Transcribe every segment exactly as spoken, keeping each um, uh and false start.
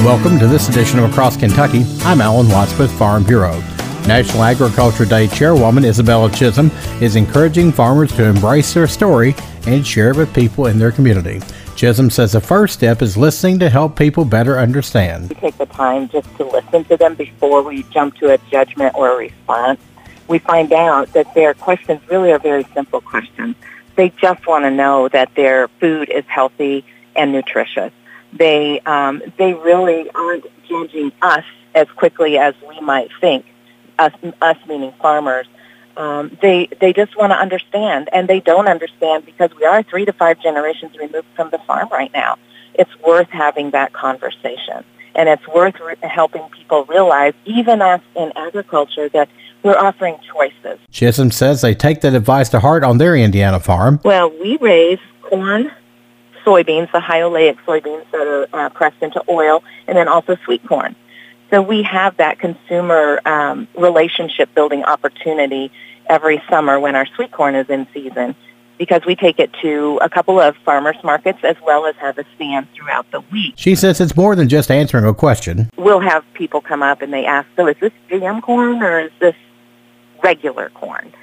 Welcome to this edition of Across Kentucky. I'm Alan Watts with Farm Bureau. National Agriculture Day Chairwoman Isabella Chisholm is encouraging farmers to embrace their story and share it with people in their community. Chisholm says the first step is listening to help people better understand. We take the time just to listen to them before we jump to a judgment or a response. We find out that their questions really are very simple questions. They just want to know that their food is healthy and nutritious. They um, they really aren't judging us as quickly as we might think, us, us meaning farmers. Um, they they just want to understand, and they don't understand because we are three to five generations removed from the farm right now. It's worth having that conversation, and it's worth re- helping people realize, even us in agriculture, that we're offering choices. Chisholm says they take that advice to heart on their Indiana farm. Well, we raise corn, soybeans, the high oleic soybeans that are uh, pressed into oil, and then also sweet corn. So we have that consumer um, relationship building opportunity every summer when our sweet corn is in season, because we take it to a couple of farmers markets as well as have a stand throughout the week. She says it's more than just answering a question. We'll have people come up and they ask, so is this G M corn or is this regular corn?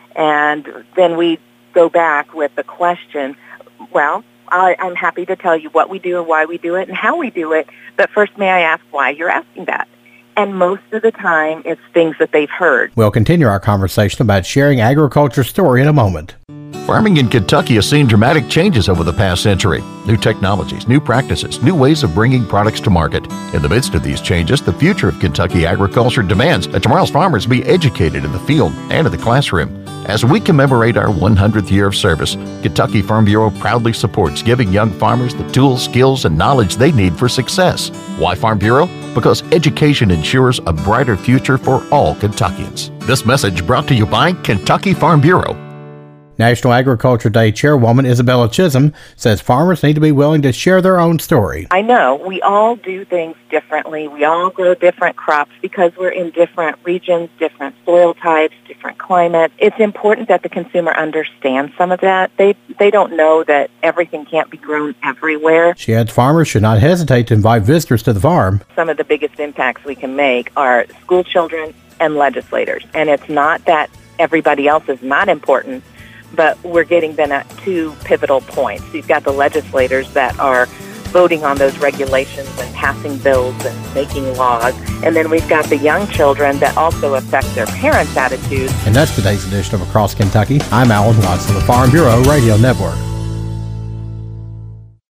And then we go back with the question, well, I, I'm happy to tell you what we do and why we do it and how we do it, but first may I ask why you're asking that? And most of the time, it's things that they've heard. We'll continue our conversation about sharing agriculture story in a moment. Farming in Kentucky has seen dramatic changes over the past century. New technologies, new practices, new ways of bringing products to market. In the midst of these changes, the future of Kentucky agriculture demands that tomorrow's farmers be educated in the field and in the classroom. As we commemorate our one hundredth year of service, Kentucky Farm Bureau proudly supports giving young farmers the tools, skills, and knowledge they need for success. Why Farm Bureau? Because education ensures a brighter future for all Kentuckians. This message brought to you by Kentucky Farm Bureau. National Agriculture Day Chairwoman Isabella Chisholm says farmers need to be willing to share their own story. I know we all do things differently. We all grow different crops because we're in different regions, different soil types, different climates. It's important that the consumer understands some of that. They they don't know that everything can't be grown everywhere. She adds farmers should not hesitate to invite visitors to the farm. Some of the biggest impacts we can make are school children and legislators. And it's not that everybody else is not important, but we're getting them at two pivotal points. You've got the legislators that are voting on those regulations and passing bills and making laws. And then we've got the young children that also affect their parents' attitudes. And that's today's edition of Across Kentucky. I'm Alan Watts of the Farm Bureau Radio Network.